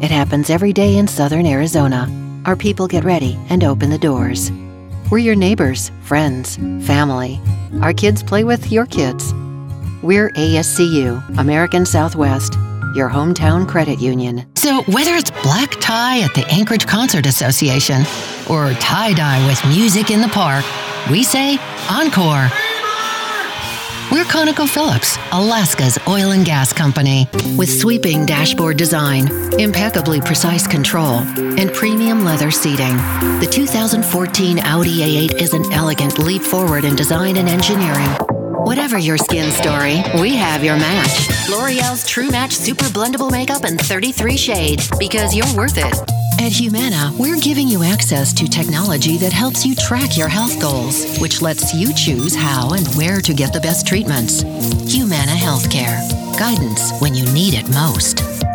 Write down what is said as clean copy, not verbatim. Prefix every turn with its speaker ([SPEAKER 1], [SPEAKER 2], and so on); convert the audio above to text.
[SPEAKER 1] It happens every day in southern Arizona. Our people get ready and open the doors. We're your neighbors, friends, family. Our kids play with your kids. We're ASCU, American Southwest, your hometown credit union.
[SPEAKER 2] So whether it's black tie at the Anchorage Concert Association or tie-dye with music in the park, we say Encore. We're ConocoPhillips, Alaska's oil and gas company.
[SPEAKER 1] With sweeping dashboard design, impeccably precise control, and premium leather seating, the 2014 Audi A8 is an elegant leap forward in design and engineering. Whatever your skin story, we have your match. L'Oreal's True Match Super Blendable Makeup in 33 shade, because you're worth it. At Humana, we're giving you access to technology that helps you track your health goals, which lets you choose how and where to get the best treatments. Humana Healthcare. Guidance when you need it most.